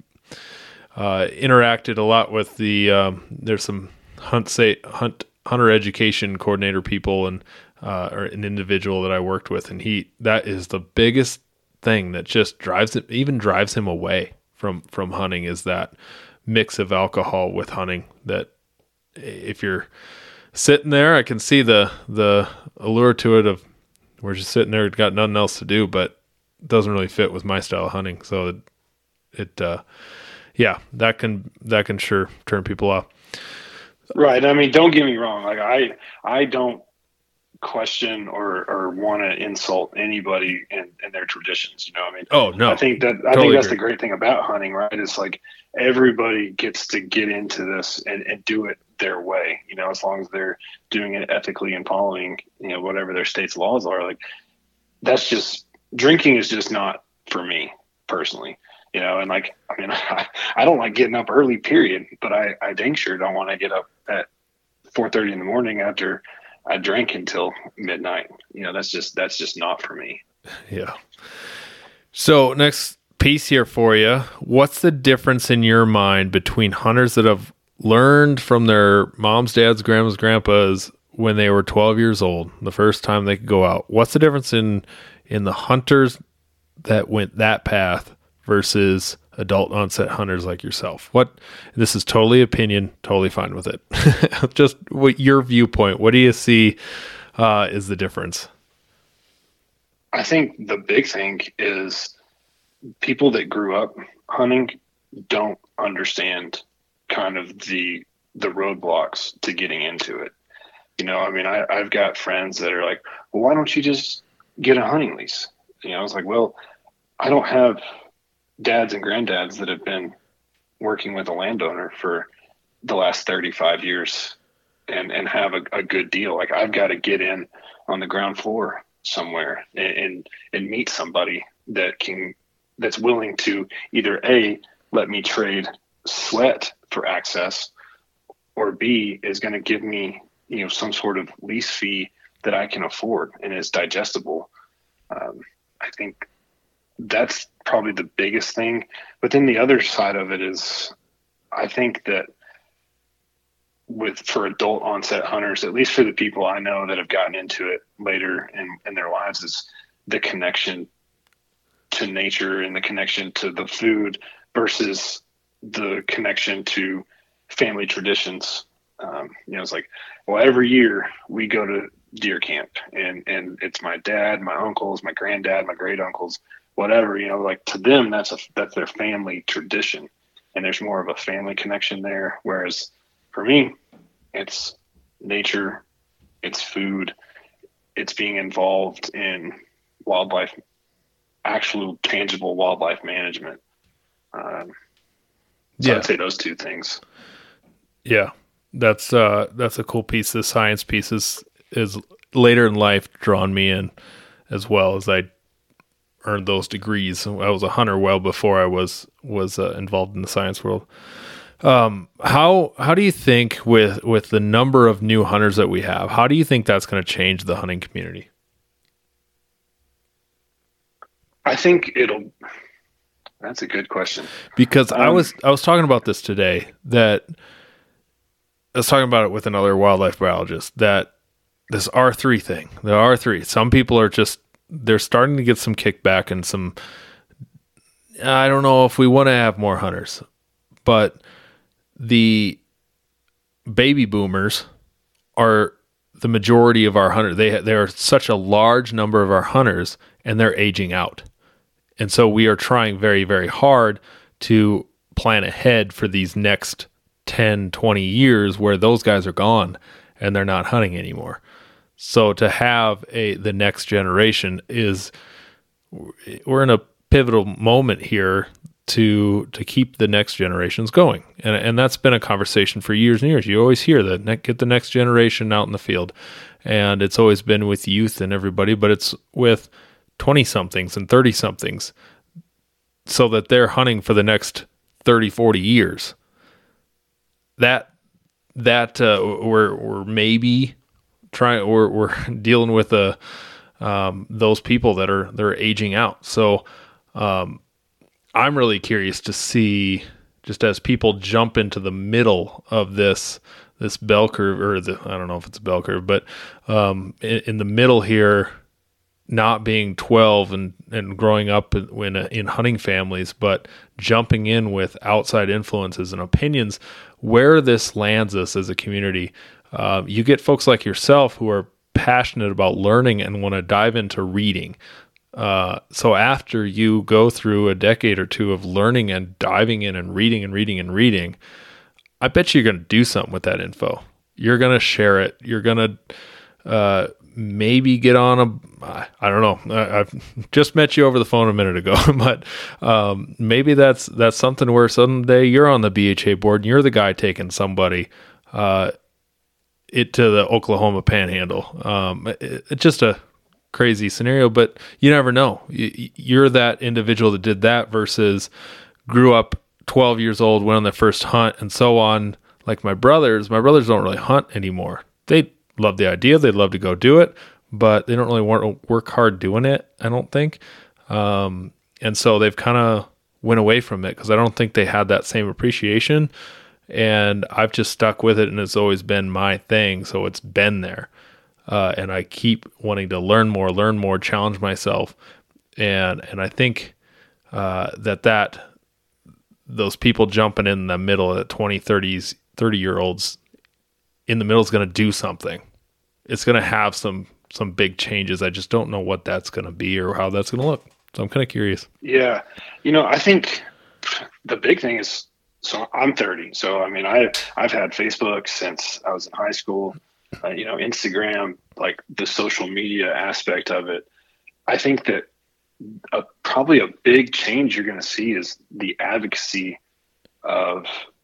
uh, interacted a lot with the, um, there's some hunt say hunt hunter education coordinator people, and, uh, or an individual that I worked with, and he, that is the biggest thing that just drives it, even drives him away from, from hunting, is that mix of alcohol with hunting. That if you're sitting there, I can see the, the allure to it of, we're just sitting there, got nothing else to do, but it doesn't really fit with my style of hunting. So it, it uh, yeah, that can, that can sure turn people off. Right. I mean, don't get me wrong. Like I, I don't question or, or want to insult anybody and, and their traditions. You know, I mean, oh no, I think that, I totally think that's agree. the great thing about hunting, right? It's like everybody gets to get into this and, and do it their way, you know, as long as they're doing it ethically and following, you know, whatever their state's laws are. Like, that's just, drinking is just not for me personally. You know, and like, I mean, I, I don't like getting up early, period, but I, I dang sure don't want to get up at four thirty in the morning after I drank until midnight. You know, that's just, that's just not for me. Yeah. So next piece here for you. What's the difference in your mind between hunters that have learned from their moms, dads, grandmas, grandpas when they were twelve years old, the first time they could go out? What's the difference in, in the hunters that went that path versus adult onset hunters like yourself? What, this is totally opinion, totally fine with it. Just what your viewpoint, what do you see uh, is the difference? I think the big thing is people that grew up hunting don't understand kind of the, the roadblocks to getting into it. You know, I mean, I, I've got friends that are like, well, why don't you just get a hunting lease? You know, I was like, well, I don't have dads and granddads that have been working with a landowner for the last thirty-five years and, and have a, a good deal. Like, I've got to get in on the ground floor somewhere and, and, and meet somebody that can, that's willing to either A, let me trade sweat for access, or B, is going to give me, you know, some sort of lease fee that I can afford and is digestible. Um, I think that's probably the biggest thing. But then the other side of it is, I think that with, for adult onset hunters, at least for the people I know that have gotten into it later in, in their lives, is the connection to nature and the connection to the food versus the connection to family traditions. Um, you know, it's like, well, every year we go to deer camp, and, and it's my dad, my uncles, my granddad, my great uncles. whatever, you know, like to them, that's a, that's their family tradition. And there's more of a family connection there. Whereas for me, it's nature, it's food, it's being involved in wildlife, actual tangible wildlife management. Um, so Yeah. I'd say those two things. Yeah, that's uh, that's a cool piece. The science piece is, is later in life drawn me in as well, as I earned those degrees. I was a hunter well before I was was uh, involved in the science world. Um, how how do you think with with the number of new hunters that we have, how do you think that's going to change the hunting community? I think it'll. That's a good question. Because um, I was I was talking about this today. That I was talking about it with another wildlife biologist. That this R three thing, the R three. Some people are just they're starting to get some kickback and some. I don't know if we want to have more hunters, but the baby boomers are the majority of our hunters. They they are such a large number of our hunters, and they're aging out. And so we are trying very, very hard to plan ahead for these next ten, twenty years where those guys are gone and they're not hunting anymore. So to have a the next generation is, we're in a pivotal moment here to to keep the next generations going. And and that's been a conversation for years and years. You always hear that, get the next generation out in the field. And it's always been with youth and everybody, but it's with twenty-somethings and thirty-somethings so that they're hunting for the next thirty, forty years. That, that uh, we're, we're maybe trying, we're, we're dealing with uh, um, those people that are, they're aging out. So um, I'm really curious to see, just as people jump into the middle of this, this bell curve, or the, I don't know if it's a bell curve, but um, in, in the middle here, not being twelve and, and growing up in, in hunting families, but jumping in with outside influences and opinions, where this lands us as a community. Uh, you get folks like yourself who are passionate about learning and want to dive into reading. Uh, so after you go through a decade or two of learning and diving in and reading and reading and reading, I bet you're going to do something with that info. You're going to share it. You're going to, uh, maybe get on a, I don't know. I, I've just met you over the phone a minute ago, but um, maybe that's that's something where someday you're on the B H A board and you're the guy taking somebody uh, it to the Oklahoma Panhandle. Um, it, it's just a crazy scenario, but you never know. You, you're that individual that did that versus grew up twelve years old, went on their first hunt, and so on. Like my brothers, my brothers don't really hunt anymore. They love the idea. They'd love to go do it, but they don't really want to work hard doing it, I don't think. Um, and so they've kind of went away from it because I don't think they had that same appreciation. And I've just stuck with it, and it's always been my thing. So it's been there. Uh, and I keep wanting to learn more, learn more, challenge myself. And and I think uh, that that those people jumping in the middle at twenty, thirties, thirty-year-olds in the middle is going to do something. It's going to have some some big changes. I just don't know what that's going to be or how that's going to look. So I'm kind of curious. Yeah. You know, I think the big thing is, so I'm thirty. So, I mean, I, I've had Facebook since I was in high school, uh, you know, Instagram, like the social media aspect of it. I think that a, probably a big change you're going to see is the advocacy of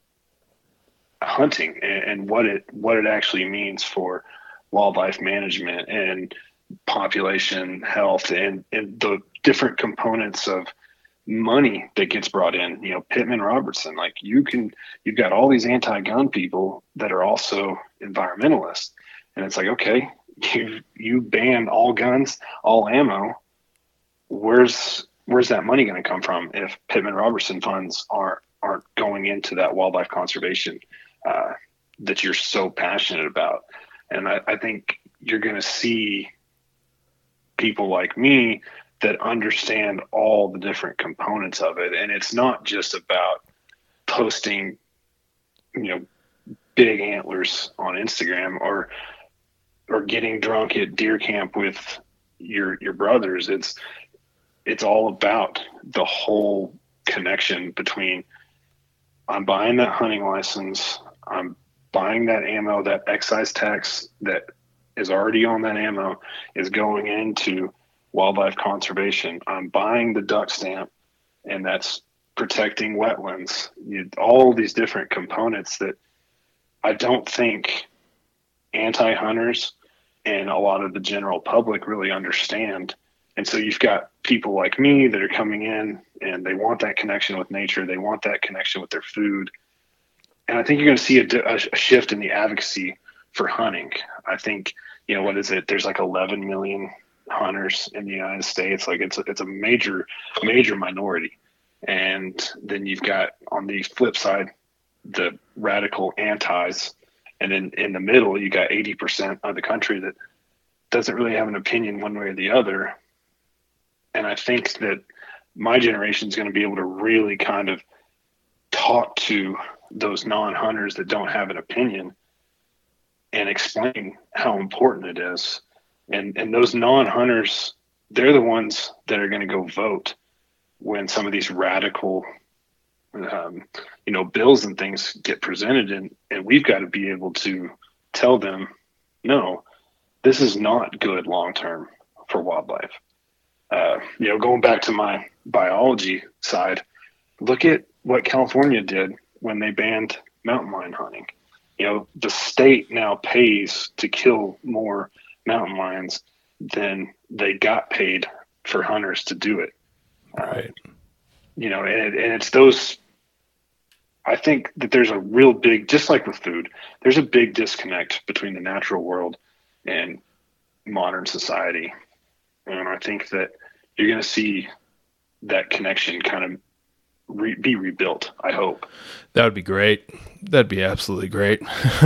hunting and, and what it, what it actually means for wildlife management and population health and, and the different components of money that gets brought in. You know, Pittman Robertson, like you can, you've got all these anti-gun people that are also environmentalists. And it's like, okay, you, you ban all guns, all ammo. Where's, where's that money going to come from if Pittman Robertson funds aren't, aren't going into that wildlife conservation uh, that you're so passionate about? And I, I think you're going to see people like me that understand all the different components of it. And it's not just about posting, you know, big antlers on Instagram or, or getting drunk at deer camp with your, your brothers. It's it's all about the whole connection between I'm buying that hunting license, I'm buying that ammo, that excise tax that is already on that ammo is going into wildlife conservation. I'm buying the duck stamp, and that's protecting wetlands. You, all these different components that I don't think anti-hunters and a lot of the general public really understand. And so you've got people like me that are coming in and they want that connection with nature. They want that connection with their food. And I think you're going to see a, a shift in the advocacy for hunting. I think, you know, what is it? There's like eleven million hunters in the United States. Like it's a, it's a major, major minority. And then you've got on the flip side, the radical antis. And then in the middle, you got eighty percent of the country that doesn't really have an opinion one way or the other. And I think that my generation is going to be able to really kind of talk to those non-hunters that don't have an opinion and explain how important it is. And and those non-hunters, they're the ones that are going to go vote when some of these radical, um, you know, bills and things get presented. And, and we've got to be able to tell them, no, this is not good long-term for wildlife. Uh, you know, going back to my biology side, look at what California did when they banned mountain lion hunting. You know, the state now pays to kill more mountain lions than they got paid for hunters to do it. Right. Uh, you know, and, and it's those, I think that there's a real big, just like with food, there's a big disconnect between the natural world and modern society. And I think that you're going to see that connection kind of re- be rebuilt, I hope. That would be great. That'd be absolutely great.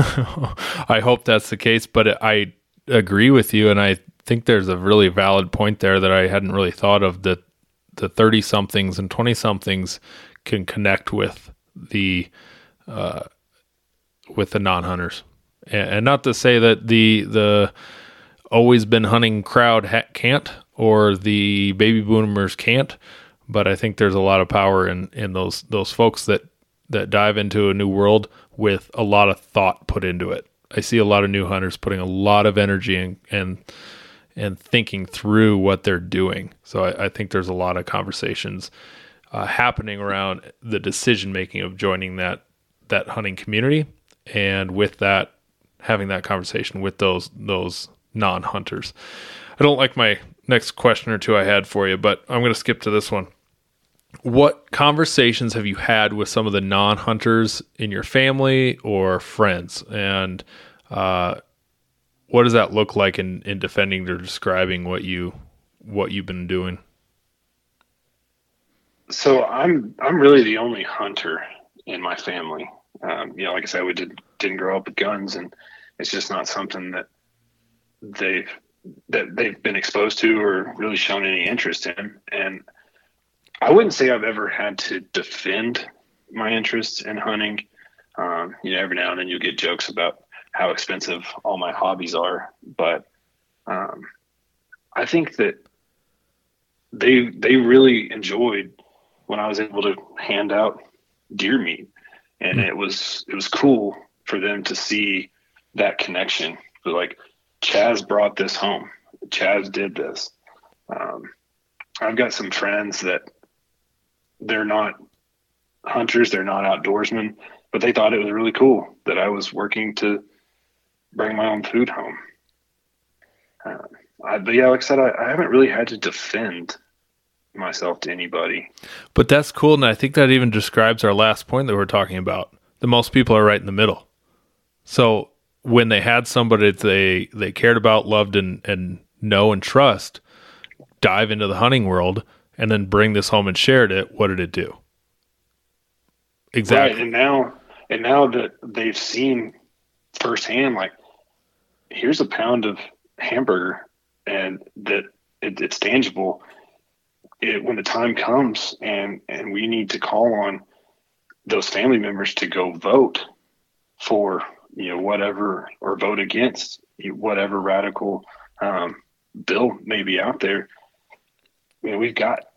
I hope that's the case, but I agree with you. And I think there's a really valid point there that I hadn't really thought of, that the thirty somethings and twenty somethings can connect with the, uh, with the non-hunters. And, and not to say that the, the always been hunting crowd ha- can't, or the baby boomers can't, but I think there's a lot of power in, in those, those folks that, that dive into a new world with a lot of thought put into it. I see a lot of new hunters putting a lot of energy in, and and thinking through what they're doing. So I, I think there's a lot of conversations uh, happening around the decision making of joining that that hunting community, and with that, having that conversation with those those non-hunters. I don't like my next question or two I had for you, but I'm going to skip to this one. What conversations have you had with some of the non-hunters in your family or friends? And uh, what does that look like in, in defending or describing what you, what you've been doing? So I'm, I'm really the only hunter in my family. Um, you know, like I said, we did, didn't grow up with guns, and it's just not something that they've, that they've been exposed to or really shown any interest in. And I wouldn't say I've ever had to defend my interests in hunting. Um, you know, every now and then you'll get jokes about how expensive all my hobbies are, but um, I think that they they really enjoyed when I was able to hand out deer meat, and it was it was cool for them to see that connection. But like, Chaz brought this home. Chaz did this. Um, I've got some friends that they're not hunters, they're not outdoorsmen, but they thought it was really cool that I was working to bring my own food home. Uh, I, but yeah, like I said, I, I haven't really had to defend myself to anybody. But that's cool, and I think that even describes our last point that we're talking about. The most people are right in the middle. So when they had somebody that they, they cared about, loved, and, and know and trust dive into the hunting world and then bring this home and shared it, what did it do? Exactly. Right, and now, and now that they've seen firsthand, like, here's a pound of hamburger, and that it, it's tangible. It, when the time comes, and and we need to call on those family members to go vote for, you know, whatever, or vote against whatever radical um, bill may be out there. You know, we've got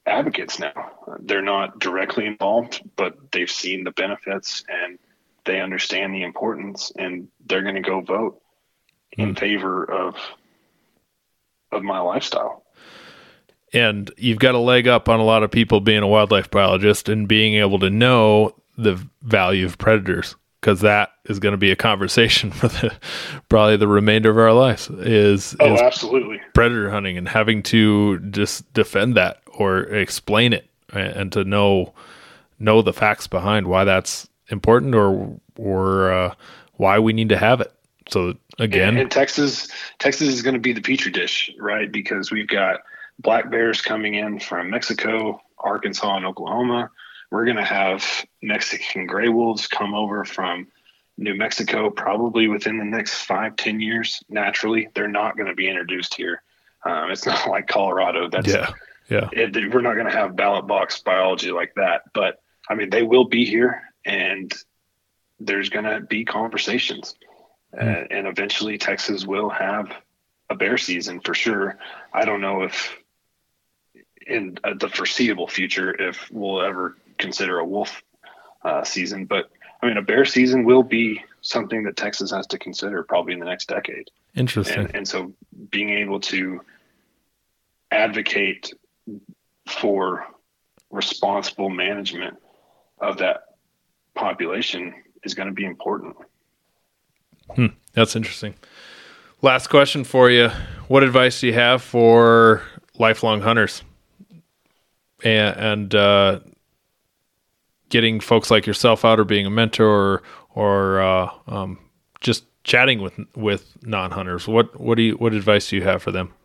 advocates now. They're not directly involved, but they've seen the benefits and they understand the importance, and they're going to go vote in favor of of my lifestyle. And you've got a leg up on a lot of people being a wildlife biologist and being able to know the value of predators, because that is going to be a conversation for the probably the remainder of our lives is, oh, is absolutely predator hunting, and having to just defend that or explain it and to know know the facts behind why that's important or or uh, why we need to have it. So again, and, and Texas Texas is going to be the petri dish, right? Because we've got black bears coming in from Mexico, Arkansas, and Oklahoma. We're going to have Mexican gray wolves come over from New Mexico probably within the next five, ten years. Naturally, they're not going to be introduced here. Um, it's not like Colorado. That's yeah, yeah. It, we're not going to have ballot box biology like that. But I mean, they will be here, and there's going to be conversations, mm. uh, and eventually Texas will have a bear season for sure. I don't know if in uh, the foreseeable future if we'll ever consider a wolf uh, season, but I mean, a bear season will be something that Texas has to consider probably in the next decade. Interesting. And, and so being able to advocate for responsible management of that population is going to be important. Hmm, that's interesting. Last question for you. What advice do you have for lifelong hunters and, and uh, getting folks like yourself out, or being a mentor, or, or uh, um, just chatting with with non-hunters? What what do you what advice do you have for them?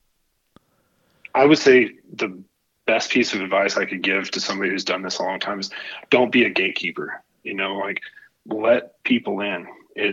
I would say the best piece of advice I could give to somebody who's done this a long time is don't be a gatekeeper. You know, like, let people in. It.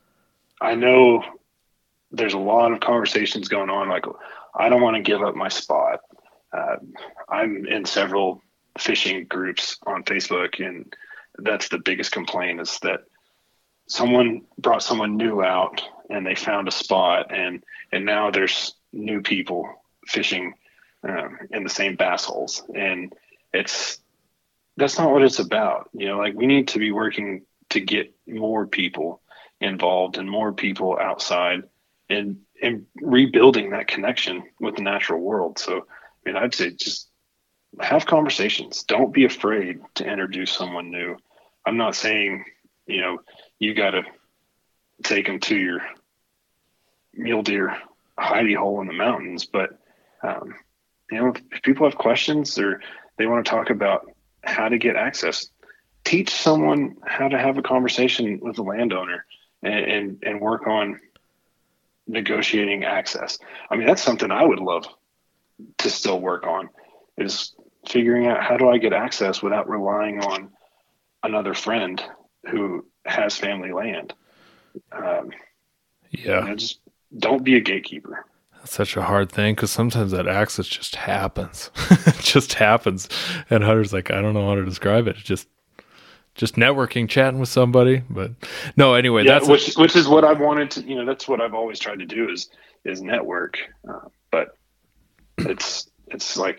I know there's a lot of conversations going on. Like, I don't want to give up my spot. Uh, I'm in several fishing groups on Facebook, and that's the biggest complaint, is that someone brought someone new out and they found a spot, and and now there's new people fishing um, in the same bass holes, and it's that's not what it's about. You know, like, we need to be working to get more people involved and more people outside and and rebuilding that connection with the natural world. So I mean, I'd say just have conversations. Don't be afraid to introduce someone new. I'm not saying, you know, you got to take them to your mule deer hidey hole in the mountains, but um, you know, if people have questions or they want to talk about how to get access, teach someone how to have a conversation with the landowner and, and, and work on negotiating access. I mean, that's something I would love to still work on, is figuring out how do I get access without relying on another friend who has family land. Um, yeah. You know, just don't be a gatekeeper. That's such a hard thing, because sometimes that access just happens. It just happens. And hunters, like, I don't know how to describe it. It's just, just networking, chatting with somebody. But no, anyway, yeah, that's which, a, which is what I've wanted to, you know, that's what I've always tried to do is, is network. Uh, but it's, it's like,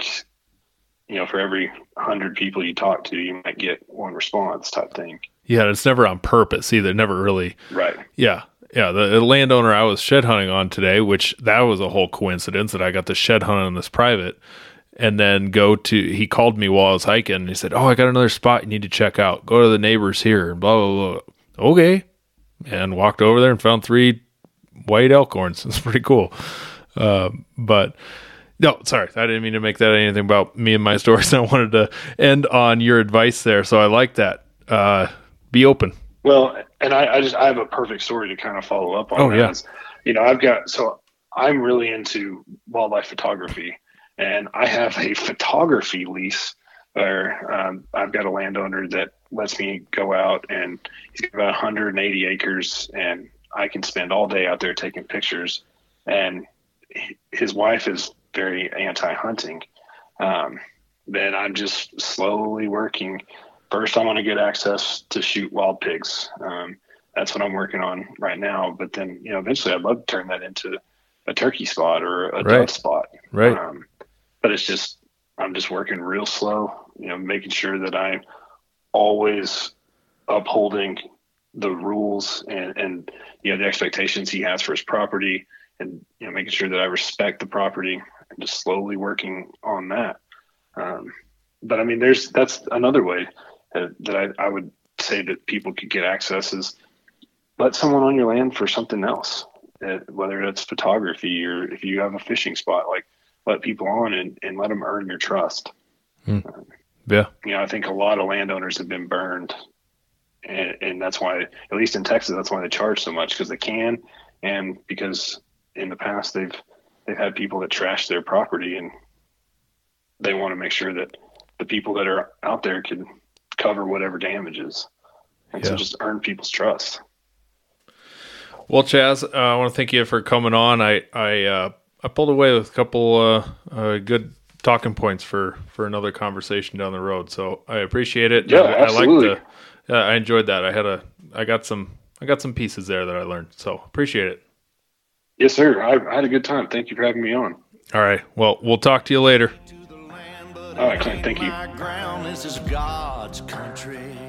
you know, for every hundred people you talk to, you might get one response type thing. Yeah. It's never on purpose either. Never really. Right. Yeah. Yeah. The, the landowner I was shed hunting on today, which that was a whole coincidence that I got the shed hunt on this private, and then go to, he called me while I was hiking and he said, "Oh, I got another spot you need to check out. Go to the neighbors here," and blah, blah, blah. Okay. And walked over there and found three white elkhorns. It's pretty cool. Uh, but no, sorry, I didn't mean to make that anything about me and my stories. I wanted to end on your advice there. So I like that. Uh, be open. Well, and I, I just, I have a perfect story to kind of follow up on. Oh, that. yeah. Is, you know, I've got, so I'm really into wildlife photography, and I have a photography lease where um, I've got a landowner that lets me go out, and he's got about one hundred eighty acres, and I can spend all day out there taking pictures. And his wife is very anti-hunting. Um, then I'm just slowly working. First, I want to get access to shoot wild pigs. Um, that's what I'm working on right now. But then, you know, eventually I'd love to turn that into a turkey spot or a right. dove spot. Right. Um, but it's just I'm just working real slow, you know, making sure that I'm always upholding the rules and, and, you know, the expectations he has for his property, and, you know, making sure that I respect the property and just slowly working on that. Um, but I mean, there's, that's another way that, that I, I would say that people could get access is let someone on your land for something else, uh, whether it's photography or if you have a fishing spot, like let people on and, and let them earn your trust. Hmm. Yeah. You know, I think a lot of landowners have been burned, and, and that's why, at least in Texas, that's why they charge so much, because they can, and because in the past they've they've had people that trash their property, and they want to make sure that the people that are out there can cover whatever damages, and yeah. so just earn people's trust. Well, Chaz, uh, I want to thank you for coming on. I I uh, I pulled away with a couple uh, uh, good talking points for, for another conversation down the road. So I appreciate it. Yeah, I, absolutely. I liked the, uh, I enjoyed that. I had a, I got some, I got some pieces there that I learned. So appreciate it. Yes, sir. I, I had a good time. Thank you for having me on. All right. Well, we'll talk to you later. All right, Clint. Thank you. My ground, this is God's country.